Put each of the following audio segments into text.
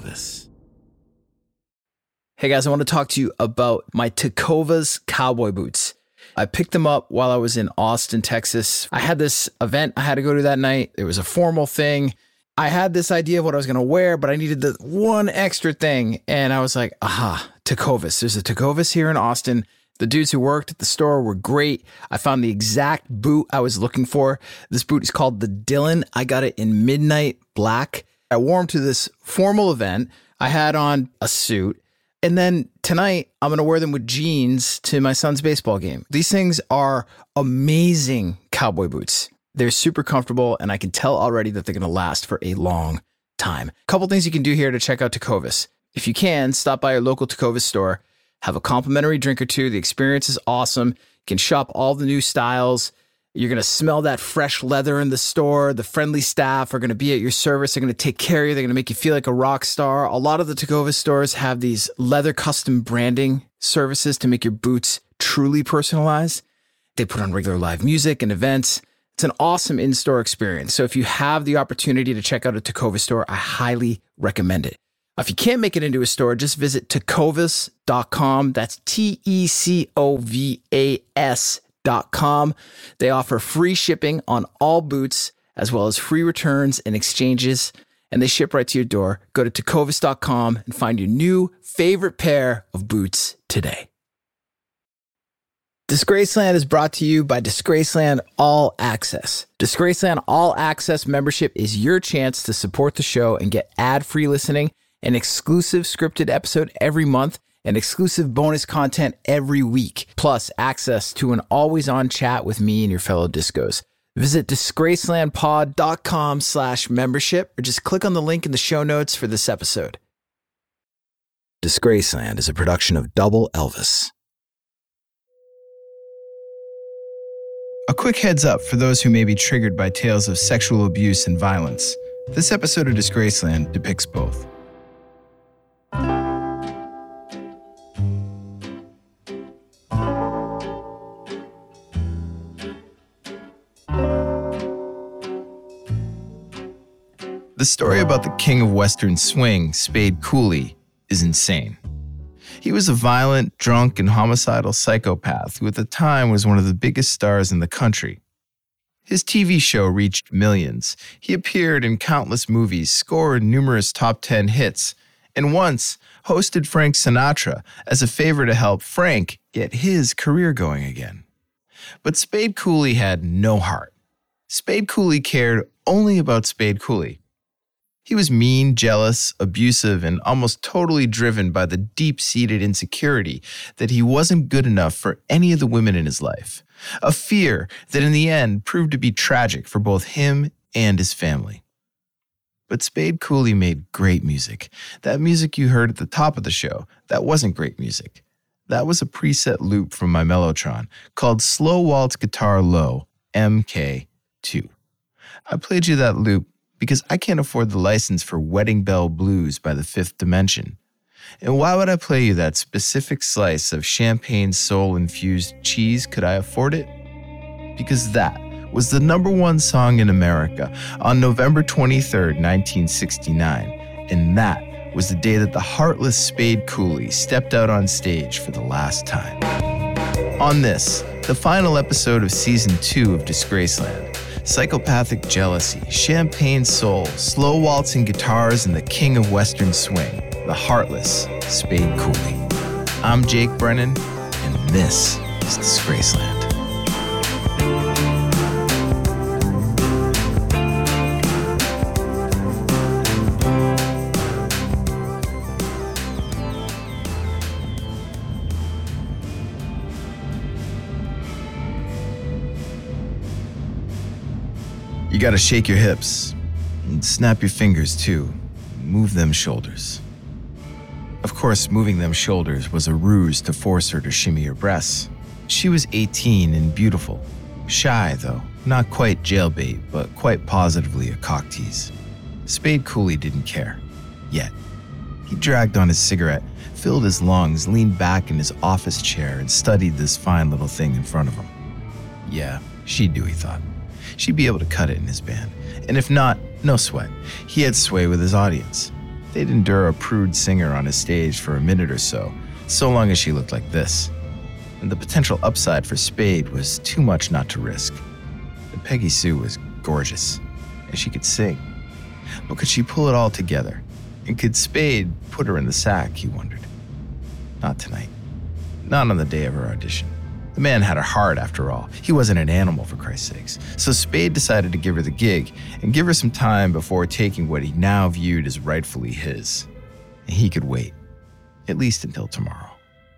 Elvis. Hey guys, I want to talk to you about my Tecovas cowboy boots. I picked them up while I was in Austin, Texas. I had this event I had to go to that night. It was a formal thing. I had this idea of what I was going to wear, but I needed the one extra thing. And I was like, Tecovas. There's a Tecovas here in Austin. The dudes who worked at the store were great. I found the exact boot I was looking for. This boot is called the Dylan. I got it in midnight black. I wore them to this formal event. I had on a suit. And then tonight, I'm going to wear them with jeans to my son's baseball game. These things are amazing cowboy boots. They're super comfortable, and I can tell already that they're going to last for a long time. A couple things you can do here to check out Tecovas. If you can, stop by your local Tecovas store, have a complimentary drink or two. The experience is awesome. You can shop all the new styles. You're going to smell that fresh leather in the store. The friendly staff are going to be at your service. They're going to take care of you. They're going to make you feel like a rock star. A lot of the Tecovas stores have these leather custom branding services to make your boots truly personalized. They put on regular live music and events. It's an awesome in-store experience. So if you have the opportunity to check out a Tecovas store, I highly recommend it. If you can't make it into a store, just visit tecovas.com. That's TECOVAS.com. They offer free shipping on all boots, as well as free returns and exchanges, and they ship right to your door. Go to tecovas.com and find your new favorite pair of boots today. Disgraceland is brought to you by Disgraceland All Access. Disgraceland All Access membership is your chance to support the show and get ad-free listening, an exclusive scripted episode every month, and exclusive bonus content every week, plus access to an always-on chat with me and your fellow discos. Visit disgracelandpod.com/membership or just click on the link in the show notes for this episode. Disgraceland is a production of Double Elvis. A quick heads up for those who may be triggered by tales of sexual abuse and violence. This episode of Disgraceland depicts both. The story about the king of Western swing, Spade Cooley, is insane. He was a violent, drunk, and homicidal psychopath who at the time was one of the biggest stars in the country. His TV show reached millions. He appeared in countless movies, scored numerous top 10 hits, and once hosted Frank Sinatra as a favor to help Frank get his career going again. But Spade Cooley had no heart. Spade Cooley cared only about Spade Cooley. He was mean, jealous, abusive, and almost totally driven by the deep-seated insecurity that he wasn't good enough for any of the women in his life. A fear that in the end proved to be tragic for both him and his family. But Spade Cooley made great music. That music you heard at the top of the show, that wasn't great music. That was a preset loop from my Mellotron called Slow Waltz Guitar Low, MK2. I played you that loop because I can't afford the license for Wedding Bell Blues by the Fifth Dimension. And why would I play you that specific slice of champagne soul-infused cheese? Could I afford it? Because that was the #1 song in America on November 23rd, 1969. And that was the day that the heartless Spade Cooley stepped out on stage for the last time. On this, the final episode of Season 2 of Disgraceland, psychopathic jealousy, champagne soul, slow waltzing guitars, and the king of Western swing, the heartless Spade Cooley. I'm Jake Brennan, and this is Disgraceland. You gotta shake your hips and snap your fingers too. Move them shoulders. Of course, moving them shoulders was a ruse to force her to shimmy her breasts. She was 18 and beautiful. Shy, though. Not quite jailbait, but quite positively a cock tease. Spade Cooley didn't care. Yet. He dragged on his cigarette, filled his lungs, leaned back in his office chair, and studied this fine little thing in front of him. Yeah, she'd do, he thought. She'd be able to cut it in his band. And if not, no sweat. He had sway with his audience. They'd endure a prude singer on his stage for a minute or so long as she looked like this. And the potential upside for Spade was too much not to risk. And Peggy Sue was gorgeous, and she could sing. But could she pull it all together? And could Spade put her in the sack, he wondered. Not tonight. Not on the day of her audition. The man had a heart, after all. He wasn't an animal, for Christ's sakes. So Spade decided to give her the gig and give her some time before taking what he now viewed as rightfully his. And he could wait, at least until tomorrow.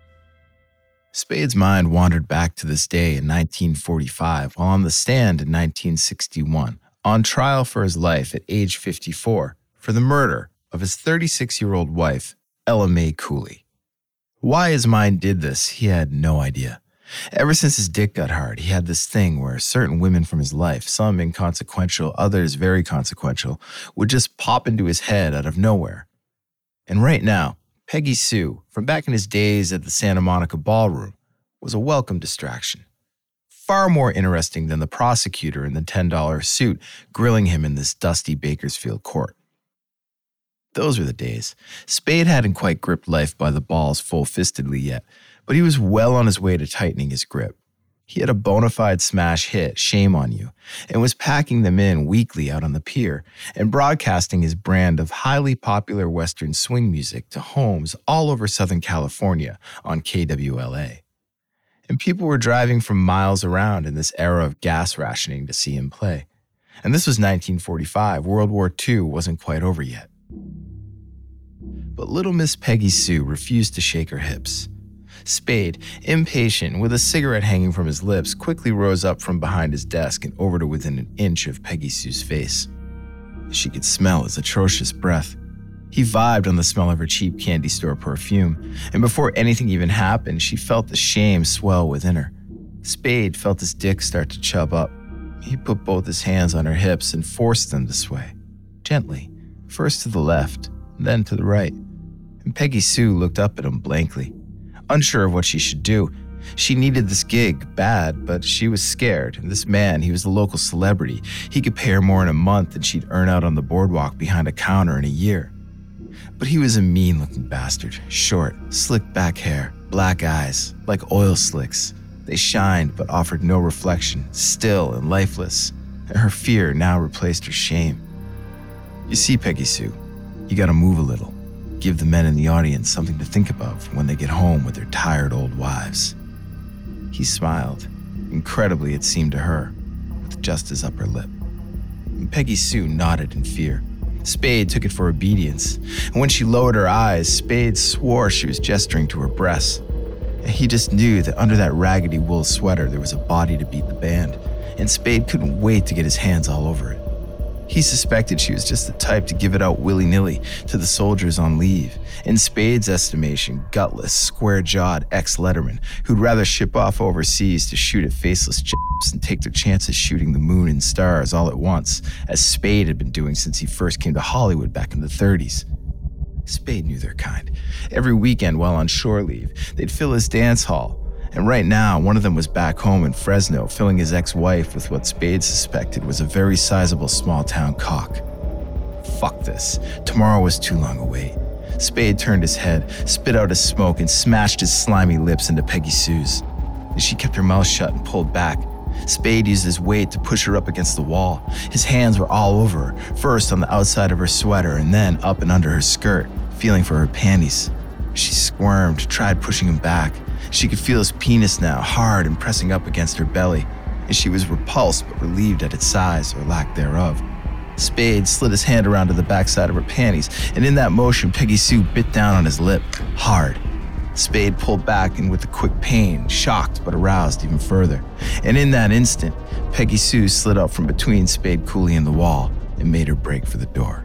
Spade's mind wandered back to this day in 1945 while on the stand in 1961, on trial for his life at age 54 for the murder of his 36-year-old wife, Ella Mae Cooley. Why his mind did this, he had no idea. Ever since his dick got hard, he had this thing where certain women from his life, some inconsequential, others very consequential, would just pop into his head out of nowhere. And right now, Peggy Sue, from back in his days at the Santa Monica Ballroom, was a welcome distraction. Far more interesting than the prosecutor in the $10 suit grilling him in this dusty Bakersfield court. Those were the days. Spade hadn't quite gripped life by the balls full-fistedly yet, but he was well on his way to tightening his grip. He had a bona fide smash hit, Shame on You, and was packing them in weekly out on the pier and broadcasting his brand of highly popular Western swing music to homes all over Southern California on KWLA. And people were driving from miles around in this era of gas rationing to see him play. And this was 1945. World War II wasn't quite over yet. But little Miss Peggy Sue refused to shake her hips. Spade, impatient, with a cigarette hanging from his lips, quickly rose up from behind his desk and over to within an inch of Peggy Sue's face. She could smell his atrocious breath. He vibed on the smell of her cheap candy store perfume, and before anything even happened, she felt the shame swell within her. Spade felt his dick start to chub up. He put both his hands on her hips and forced them to sway, gently, first to the left, then to the right. And Peggy Sue looked up at him blankly, unsure of what she should do. She needed this gig bad, but she was scared. And this man, he was the local celebrity. He could pay her more in a month than she'd earn out on the boardwalk behind a counter in a year. But he was a mean-looking bastard, short, slick back hair, black eyes, like oil slicks. They shined but offered no reflection, still and lifeless, and her fear now replaced her shame. You see, Peggy Sue, you gotta move a little. Give the men in the audience something to think about when they get home with their tired old wives. He smiled. Incredibly, it seemed to her, with just his upper lip. And Peggy Sue nodded in fear. Spade took it for obedience, and when she lowered her eyes, Spade swore she was gesturing to her breasts. And he just knew that under that raggedy wool sweater there was a body to beat the band, and Spade couldn't wait to get his hands all over it. He suspected she was just the type to give it out willy-nilly to the soldiers on leave. In Spade's estimation, gutless, square-jawed ex-letterman who'd rather ship off overseas to shoot at faceless chaps and take their chances shooting the moon and stars all at once, as Spade had been doing since he first came to Hollywood back in the 30s. Spade knew their kind. Every weekend while on shore leave, they'd fill his dance hall. And right now, one of them was back home in Fresno, filling his ex-wife with what Spade suspected was a very sizable small-town cock. Fuck this. Tomorrow was too long a wait. Spade turned his head, spit out his smoke, and smashed his slimy lips into Peggy Sue's. And she kept her mouth shut and pulled back. Spade used his weight to push her up against the wall. His hands were all over her, first on the outside of her sweater and then up and under her skirt, feeling for her panties. She squirmed, tried pushing him back. She could feel his penis now, hard and pressing up against her belly, and she was repulsed but relieved at its size or lack thereof. Spade slid his hand around to the backside of her panties, and in that motion, Peggy Sue bit down on his lip, hard. Spade pulled back, and with a quick pain, shocked but aroused even further. And in that instant, Peggy Sue slid up from between Spade Cooley and the wall and made her break for the door.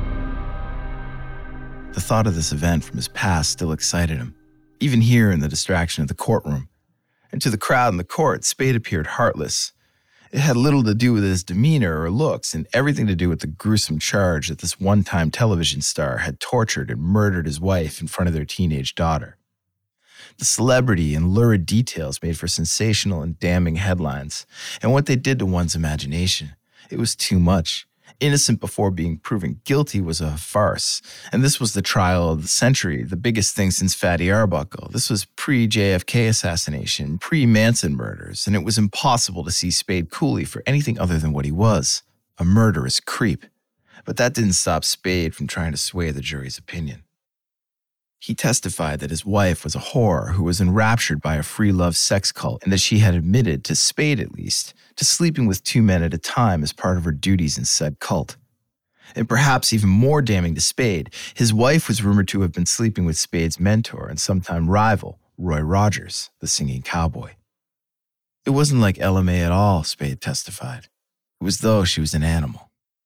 The thought of this event from his past still excited him, even here in the distraction of the courtroom. And to the crowd in the court, Spade appeared heartless. It had little to do with his demeanor or looks and everything to do with the gruesome charge that this one-time television star had tortured and murdered his wife in front of their teenage daughter. The celebrity and lurid details made for sensational and damning headlines, and what they did to one's imagination. It was too much, Innocent before being proven guilty was a farce. And this was the trial of the century, the biggest thing since Fatty Arbuckle. This was pre-JFK assassination, pre-Manson murders, and it was impossible to see Spade Cooley for anything other than what he was, a murderous creep. But that didn't stop Spade from trying to sway the jury's opinion. He testified that his wife was a whore who was enraptured by a free love sex cult and that she had admitted, to Spade at least, to sleeping with 2 men at a time as part of her duties in said cult. And perhaps even more damning to Spade, his wife was rumored to have been sleeping with Spade's mentor and sometime rival, Roy Rogers, the singing cowboy. It wasn't like LMA at all, Spade testified. It was though she was an animal.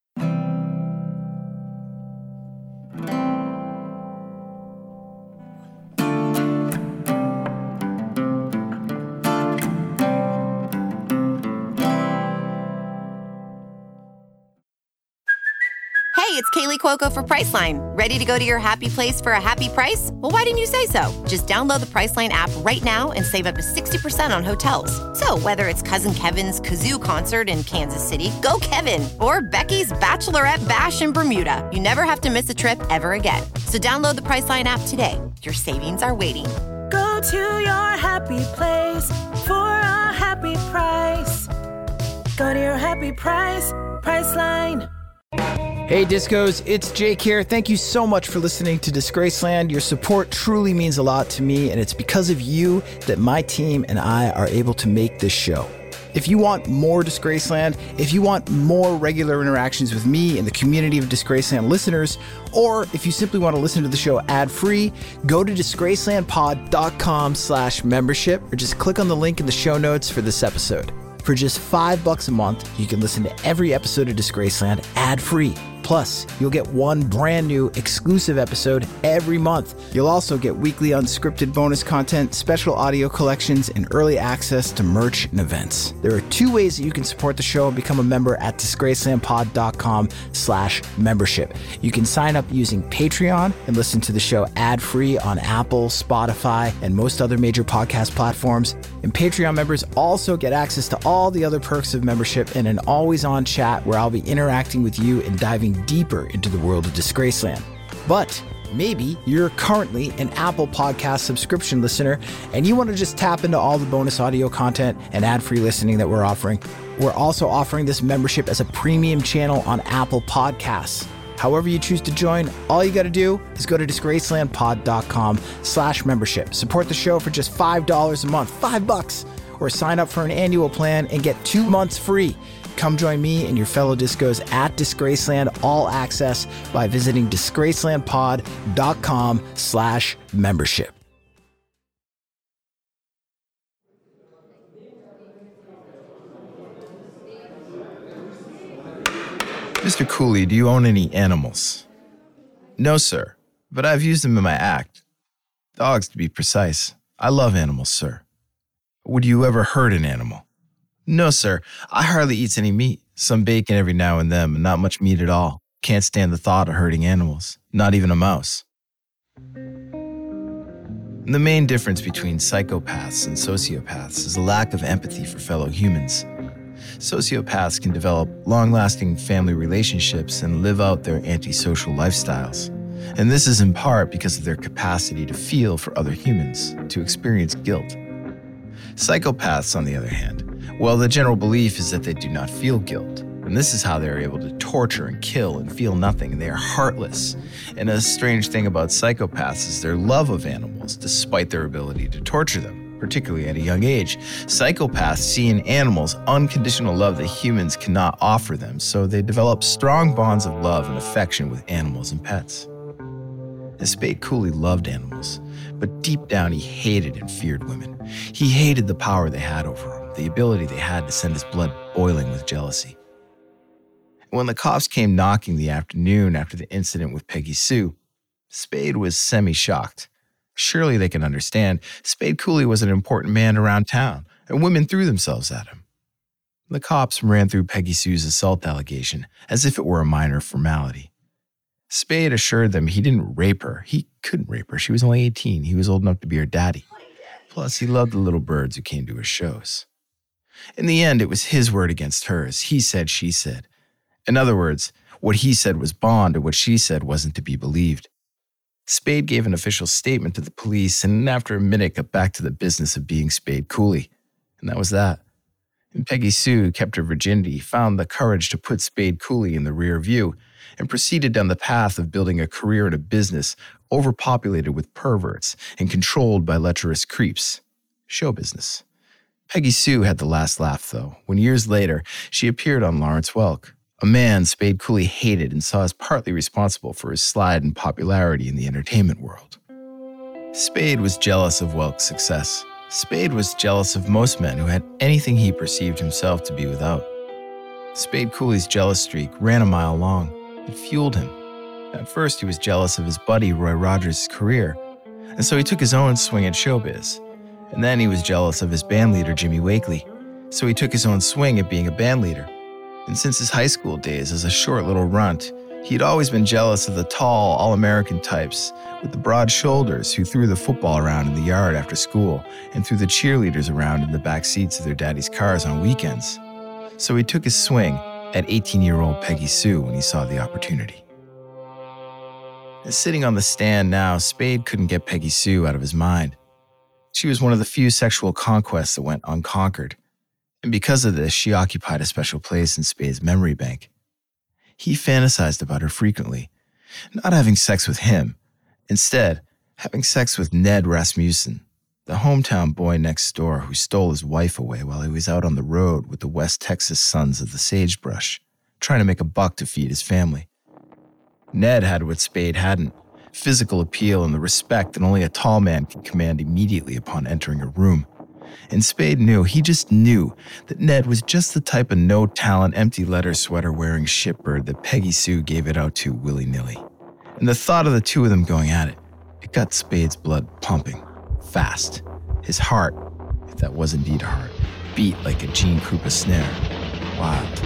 Hey, it's Kaylee Cuoco for Priceline. Ready to go to your happy place for a happy price? Well, why didn't you say so? Just download the Priceline app right now and save up to 60% on hotels. So whether it's Cousin Kevin's Kazoo Concert in Kansas City, go Kevin, or Becky's Bachelorette Bash in Bermuda, you never have to miss a trip ever again. So download the Priceline app today. Your savings are waiting. Go to your happy place for a happy price. Go to your happy price, Priceline. Hey Discos, it's Jake here. Thank you so much for listening to Disgraceland. Your support truly means a lot to me, and it's because of you that my team and I are able to make this show. If you want more Disgraceland, if you want more regular interactions with me and the community of Disgraceland listeners, or if you simply want to listen to the show ad-free, go to disgracelandpod.com/membership or just click on the link in the show notes for this episode. For just $5 a month, you can listen to every episode of Disgraceland ad-free. Plus, you'll get one brand new exclusive episode every month. You'll also get weekly unscripted bonus content, special audio collections, and early access to merch and events. There are 2 ways that you can support the show and become a member at disgracelandpod.com/membership. You can sign up using Patreon and listen to the show ad-free on Apple, Spotify, and most other major podcast platforms. And Patreon members also get access to all the other perks of membership and an always-on chat where I'll be interacting with you and diving deeper into the world of Disgraceland. But maybe you're currently an Apple Podcast subscription listener and you want to just tap into all the bonus audio content and ad-free listening that we're offering. We're also offering this membership as a premium channel on Apple Podcasts. However you choose to join, all you got to do is go to disgracelandpod.com/membership. Support the show for just $5 a month, $5, or sign up for an annual plan and get 2 months free. Come join me and your fellow discos at Disgraceland All Access by visiting disgracelandpod.com/membership. Mr. Cooley, do you own any animals? No, sir, but I've used them in my act. Dogs, to be precise. I love animals, sir. Would you ever hurt an animal? No, sir. I hardly eat any meat. Some bacon every now and then, but not much meat at all. Can't stand the thought of hurting animals, not even a mouse. The main difference between psychopaths and sociopaths is a lack of empathy for fellow humans. Sociopaths can develop long-lasting family relationships and live out their antisocial lifestyles. And this is in part because of their capacity to feel for other humans, to experience guilt. Psychopaths, on the other hand, well, the general belief is that they do not feel guilt. And this is how they're able to torture and kill and feel nothing. And they are heartless. And a strange thing about psychopaths is their love of animals, despite their ability to torture them, particularly at a young age. Psychopaths see in animals unconditional love that humans cannot offer them, so they develop strong bonds of love and affection with animals and pets. And Spade Cooley loved animals, but deep down he hated and feared women. He hated the power they had over him, the ability they had to send his blood boiling with jealousy. When the cops came knocking the afternoon after the incident with Peggy Sue, Spade was semi-shocked. Surely they can understand. Spade Cooley was an important man around town, and women threw themselves at him. The cops ran through Peggy Sue's assault allegation as if it were a minor formality. Spade assured them he didn't rape her. He couldn't rape her. She was only 18. He was old enough to be her daddy. Plus, he loved the little birds who came to his shows. In the end, it was his word against hers. He said, she said. In other words, what he said was bond and what she said wasn't to be believed. Spade gave an official statement to the police and after a minute got back to the business of being Spade Cooley. And that was that. And Peggy Sue kept her virginity, found the courage to put Spade Cooley in the rear view, and proceeded down the path of building a career in a business overpopulated with perverts and controlled by lecherous creeps. Show business. Peggy Sue had the last laugh, though, when years later she appeared on Lawrence Welk, a man Spade Cooley hated and saw as partly responsible for his slide in popularity in the entertainment world. Spade was jealous of Welk's success. Spade was jealous of most men who had anything he perceived himself to be without. Spade Cooley's jealous streak ran a mile long. It fueled him. At first, he was jealous of his buddy Roy Rogers' career, and so he took his own swing at showbiz. And then he was jealous of his bandleader Jimmy Wakely, so he took his own swing at being a bandleader. And since his high school days as a short little runt, he'd always been jealous of the tall, all-American types with the broad shoulders who threw the football around in the yard after school and threw the cheerleaders around in the back seats of their daddy's cars on weekends. So he took his swing at 18-year-old Peggy Sue when he saw the opportunity. As sitting on the stand now, Spade couldn't get Peggy Sue out of his mind. She was one of the few sexual conquests that went unconquered, and because of this, she occupied a special place in Spade's memory bank. He fantasized about her frequently, not having sex with him, instead, having sex with Ned Rasmussen, the hometown boy next door who stole his wife away while he was out on the road with the West Texas Sons of the Sagebrush, trying to make a buck to feed his family. Ned had what Spade hadn't, physical appeal and the respect that only a tall man can command immediately upon entering a room. And Spade he just knew that Ned was just the type of no-talent, empty-letter sweater-wearing shitbird that Peggy Sue gave it out to willy-nilly. And the thought of the two of them going at it, it got Spade's blood pumping. Fast. His heart, if that was indeed a heart, beat like a Gene Krupa snare. Wild.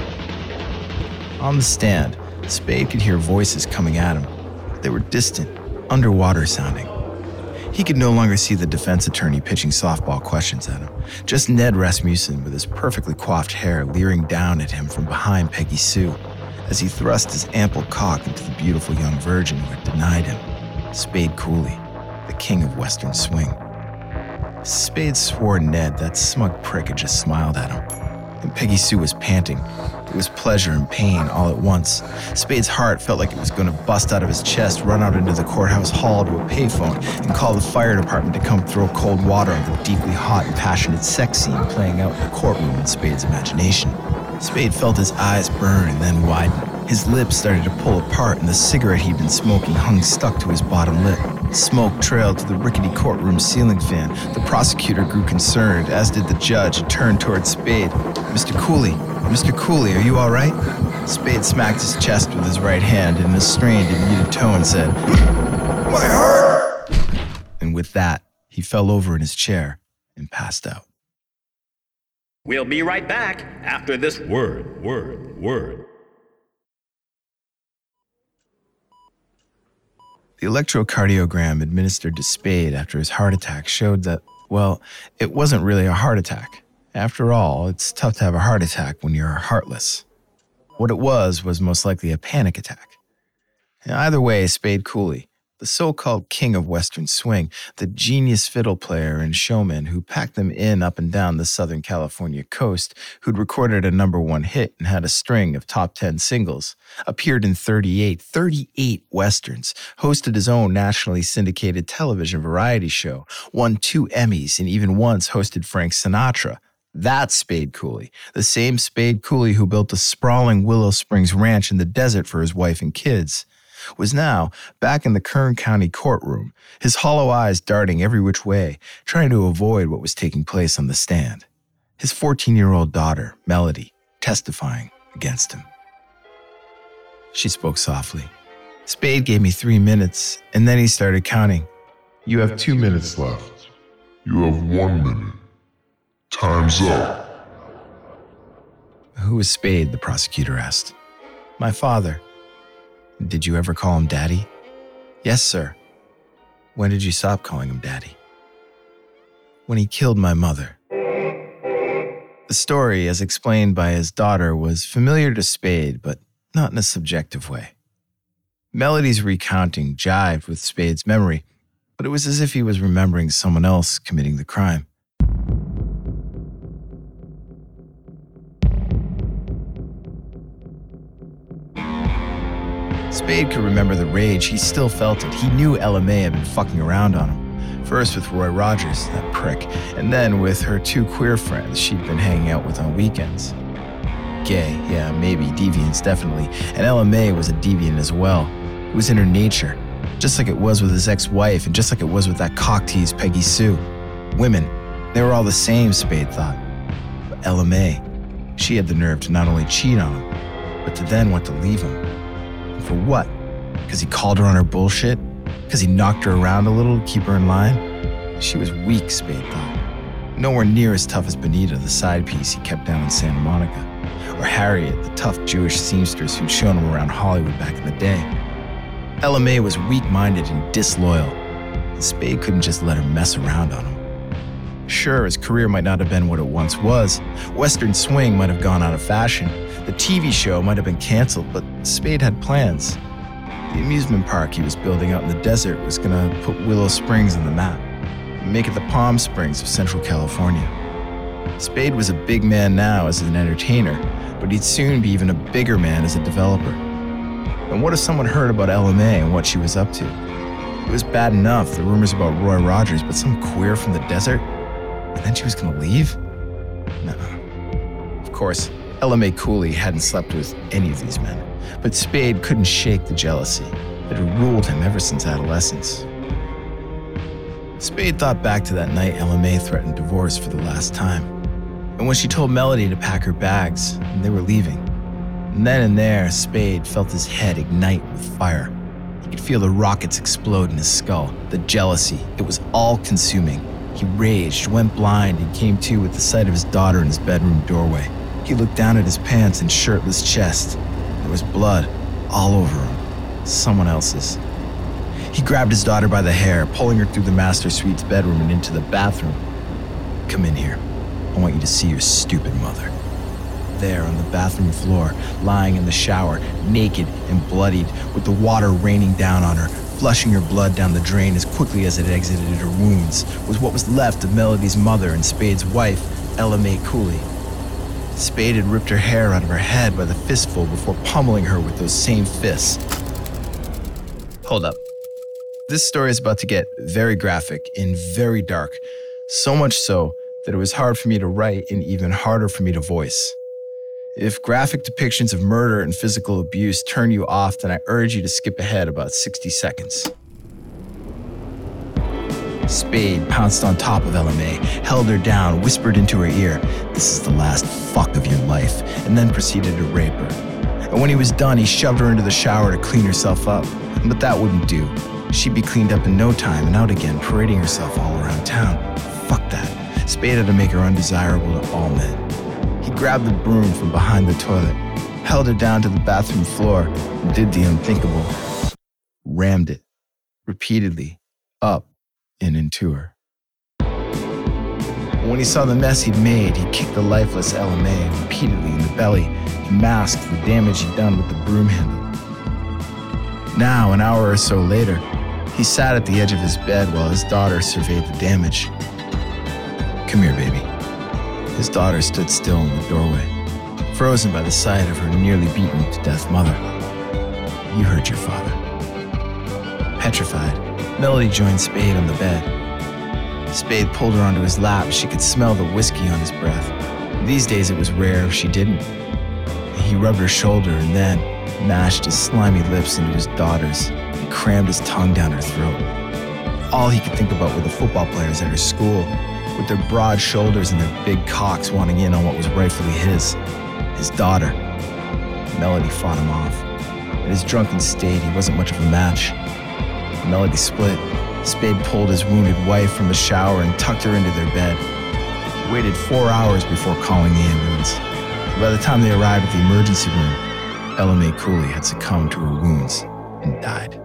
On the stand, Spade could hear voices coming at him. They were distant, underwater sounding. He could no longer see the defense attorney pitching softball questions at him. Just Ned Rasmussen with his perfectly coiffed hair leering down at him from behind Peggy Sue as he thrust his ample cock into the beautiful young virgin who had denied him. Spade Cooley, the king of Western swing. Spade swore Ned that smug prick had just smiled at him. And Peggy Sue was panting. It was pleasure and pain all at once. Spade's heart felt like it was going to bust out of his chest, run out into the courthouse hall to a payphone, and call the fire department to come throw cold water on the deeply hot and passionate sex scene playing out in the courtroom in Spade's imagination. Spade felt his eyes burn and then widen. His lips started to pull apart, and the cigarette he'd been smoking hung stuck to his bottom lip. Smoke trailed to the rickety courtroom ceiling fan. The prosecutor grew concerned, as did the judge, and turned towards Spade. Mr. Cooley, are you all right? Spade smacked his chest with his right hand and in a strained and muted tone said, "My heart!" And with that, he fell over in his chair and passed out. We'll be right back after this word. The electrocardiogram administered to Spade after his heart attack showed that, well, it wasn't really a heart attack. After all, it's tough to have a heart attack when you're heartless. What it was most likely a panic attack. And either way, Spade Cooley, the so-called king of Western swing, the genius fiddle player and showman who packed them in up and down the Southern California coast, who'd recorded a #1 hit and had a string of top 10 singles, appeared in 38 Westerns, hosted his own nationally syndicated television variety show, won 2 Emmys, and even once hosted Frank Sinatra. That's Spade Cooley, the same Spade Cooley who built a sprawling Willow Springs ranch in the desert for his wife and kids, was now back in the Kern County courtroom, his hollow eyes darting every which way, trying to avoid what was taking place on the stand. His 14-year-old daughter, Melody, testifying against him. She spoke softly. Spade gave me 3 minutes, and then he started counting. You have 2 minutes left. You have 1 minute. Time's up. Who is Spade? The prosecutor asked. My father. Did you ever call him Daddy? Yes, sir. When did you stop calling him Daddy? When he killed my mother. The story, as explained by his daughter, was familiar to Spade, but not in a subjective way. Melody's recounting jived with Spade's memory, but it was as if he was remembering someone else committing the crime. Spade could remember the rage. He still felt it. He knew Ella May had been fucking around on him. First with Roy Rogers, that prick, and then with her 2 queer friends she'd been hanging out with on weekends. Gay, yeah, maybe. Deviants, definitely. And Ella May was a deviant as well. It was in her nature. Just like it was with his ex-wife, and just like it was with that cock-tease Peggy Sue. Women, they were all the same, Spade thought. But Ella May, she had the nerve to not only cheat on him, but to then want to leave him. And for what? Because he called her on her bullshit? Because he knocked her around a little to keep her in line? She was weak, Spade thought. Nowhere near as tough as Benita, the side piece he kept down in Santa Monica. Or Harriet, the tough Jewish seamstress who'd shown him around Hollywood back in the day. Ella May was weak-minded and disloyal, and Spade couldn't just let her mess around on him. Sure, his career might not have been what it once was. Western swing might have gone out of fashion. The TV show might have been canceled, but Spade had plans. The amusement park he was building out in the desert was gonna put Willow Springs on the map, and make it the Palm Springs of Central California. Spade was a big man now as an entertainer, but he'd soon be even a bigger man as a developer. And what if someone heard about Ella May and what she was up to? It was bad enough, the rumors about Roy Rogers, but some queer from the desert? And then she was gonna leave? No. Of course, Ella May Cooley hadn't slept with any of these men, but Spade couldn't shake the jealousy that had ruled him ever since adolescence. Spade thought back to that night Ella May threatened divorce for the last time, and when she told Melody to pack her bags, and they were leaving. And then and there, Spade felt his head ignite with fire. He could feel the rockets explode in his skull. The jealousy, it was all-consuming. He raged, went blind, and came to with the sight of his daughter in his bedroom doorway. He looked down at his pants and shirtless chest. There was blood all over him, someone else's. He grabbed his daughter by the hair, pulling her through the master suite's bedroom and into the bathroom. Come in here. I want you to see your stupid mother. There on the bathroom floor, lying in the shower, naked and bloodied, with the water raining down on her, flushing her blood down the drain as quickly as it exited her wounds, was what was left of Melody's mother and Spade's wife, Ella May Cooley. Spade had ripped her hair out of her head by the fistful before pummeling her with those same fists. Hold up. This story is about to get very graphic and very dark, so much so that it was hard for me to write and even harder for me to voice. If graphic depictions of murder and physical abuse turn you off, then I urge you to skip ahead about 60 seconds. Spade pounced on top of Ella May, held her down, whispered into her ear, "This is the last fuck of your life," and then proceeded to rape her. And when he was done, he shoved her into the shower to clean herself up. But that wouldn't do. She'd be cleaned up in no time and out again, parading herself all around town. Fuck that. Spade had to make her undesirable to all men. He grabbed the broom from behind the toilet, held her down to the bathroom floor, and did the unthinkable. Rammed it, repeatedly, up and into her. When he saw the mess he'd made, he kicked the lifeless Ella May repeatedly in the belly to mask the damage he'd done with the broom handle. Now, an hour or so later, he sat at the edge of his bed while his daughter surveyed the damage. "Come here, baby." His daughter stood still in the doorway, frozen by the sight of her nearly beaten to death mother. "You hurt your father." Petrified, Melody joined Spade on the bed. Spade pulled her onto his lap. She could smell the whiskey on his breath. These days it was rare if she didn't. He rubbed her shoulder and then mashed his slimy lips into his daughter's and crammed his tongue down her throat. All he could think about were the football players at her school, with their broad shoulders and their big cocks wanting in on what was rightfully his daughter. Melody fought him off. In his drunken state, he wasn't much of a match. Melody split. Spade pulled his wounded wife from the shower and tucked her into their bed. He waited 4 hours before calling the ambulance. By the time they arrived at the emergency room, Ella May Cooley had succumbed to her wounds and died.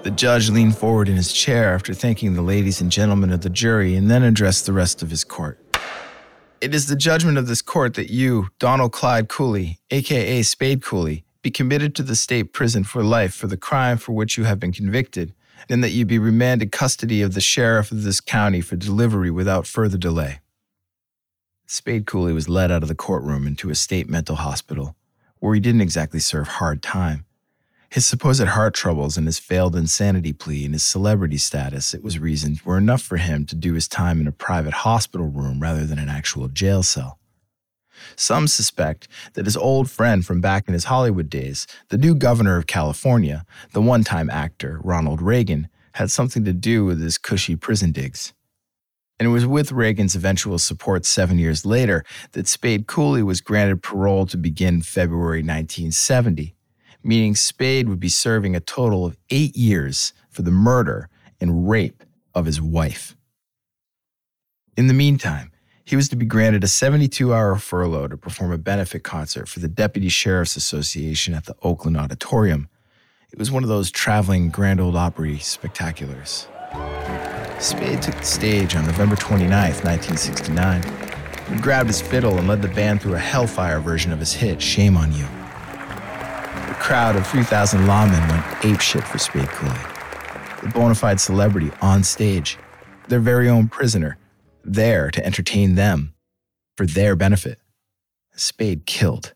The judge leaned forward in his chair after thanking the ladies and gentlemen of the jury and then addressed the rest of his court. It is the judgment of this court that you, Donald Clyde Cooley, a.k.a. Spade Cooley, be committed to the state prison for life for the crime for which you have been convicted, and that you be remanded custody of the sheriff of this county for delivery without further delay. Spade Cooley was led out of the courtroom into a state mental hospital, where he didn't exactly serve hard time. His supposed heart troubles and his failed insanity plea and his celebrity status, it was reasoned, were enough for him to do his time in a private hospital room rather than an actual jail cell. Some suspect that his old friend from back in his Hollywood days, the new governor of California, the one-time actor Ronald Reagan, had something to do with his cushy prison digs. And it was with Reagan's eventual support 7 years later that Spade Cooley was granted parole to begin February 1970. Meaning Spade would be serving a total of 8 years for the murder and rape of his wife. In the meantime, he was to be granted a 72-hour furlough to perform a benefit concert for the Deputy Sheriff's Association at the Oakland Auditorium. It was one of those traveling Grand Ole Opry spectaculars. Spade took the stage on November 29, 1969. He grabbed his fiddle and led the band through a hellfire version of his hit, Shame on You. The crowd of 3,000 lawmen went apeshit for Spade Cooley, the bona fide celebrity on stage, their very own prisoner, there to entertain them for their benefit. Spade killed.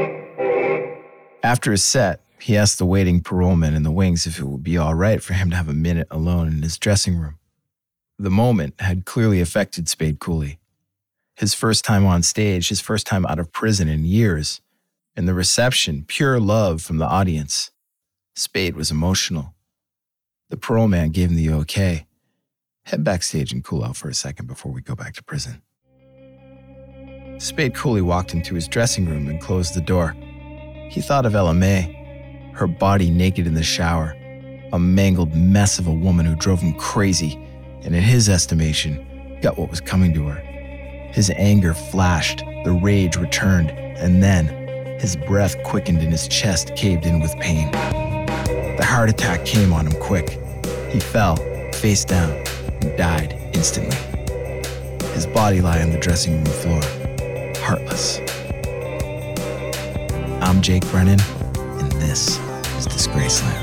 After his set, he asked the waiting parolemen in the wings if it would be all right for him to have a minute alone in his dressing room. The moment had clearly affected Spade Cooley. His first time on stage, his first time out of prison in years, and the reception, pure love from the audience. Spade was emotional. The parole man gave him the okay. Head backstage and cool out for a second before we go back to prison. Spade Cooley walked into his dressing room and closed the door. He thought of Ella May, her body naked in the shower, a mangled mess of a woman who drove him crazy, and in his estimation, got what was coming to her. His anger flashed, the rage returned, and then his breath quickened and his chest caved in with pain. The heart attack came on him quick. He fell, face down, and died instantly. His body lay on the dressing room floor, heartless. I'm Jake Brennan, and this is Disgraceland.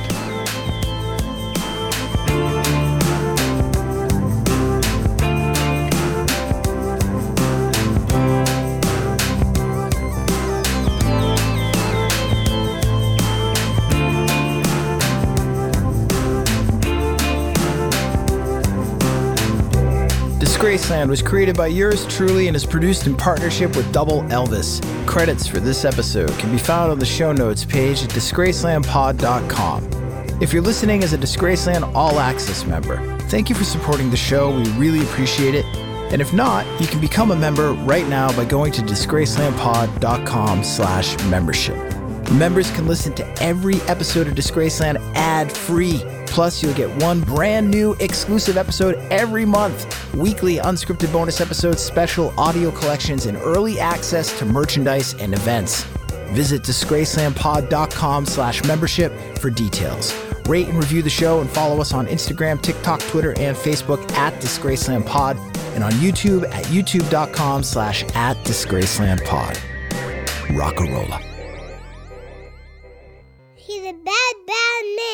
Disgraceland was created by yours truly and is produced in partnership with Double Elvis. Credits for this episode can be found on the show notes page at disgracelandpod.com. If you're listening as a Disgraceland All Access member, thank you for supporting the show. We really appreciate it. And if not, you can become a member right now by going to disgracelandpod.com/membership. Members can listen to every episode of Disgraceland ad-free. Plus, you'll get one brand new exclusive episode every month, weekly unscripted bonus episodes, special audio collections, and early access to merchandise and events. Visit disgracelandpod.com/membership for details. Rate and review the show and follow us on Instagram, TikTok, Twitter, and Facebook at DisgracelandPod, and on YouTube at youtube.com/@DisgracelandPod. Rock-a-rolla. He's a bad, bad man.